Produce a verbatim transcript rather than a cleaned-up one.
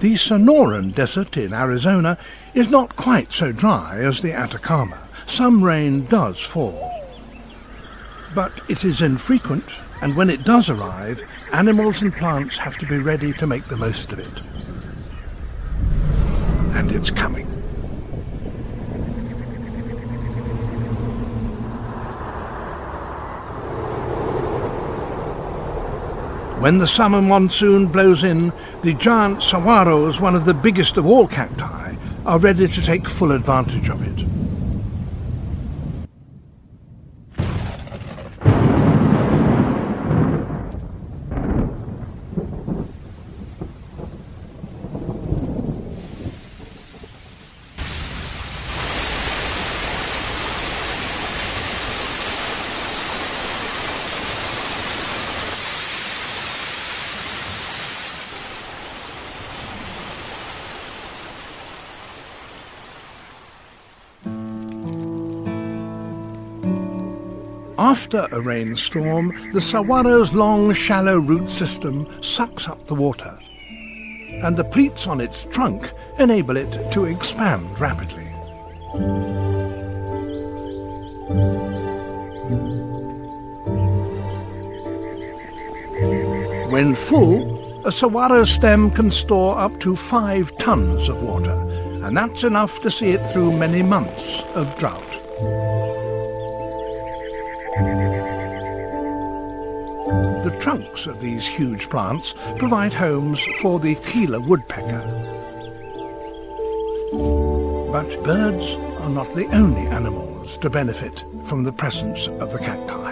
The Sonoran Desert in Arizona is not quite so dry as the Atacama. Some rain does fall. But it is infrequent, and when it does arrive, animals and plants have to be ready to make the most of it. And it's coming. When the summer monsoon blows in, the giant saguaros, one of the biggest of all cacti, are ready to take full advantage of it. After a rainstorm, the saguaro's long, shallow root system sucks up the water, and the pleats on its trunk enable it to expand rapidly. When full, a saguaro stem can store up to five tons of water, and that's enough to see it through many months of drought. The trunks of these huge plants provide homes for the Gila woodpecker. But birds are not the only animals to benefit from the presence of the cacti.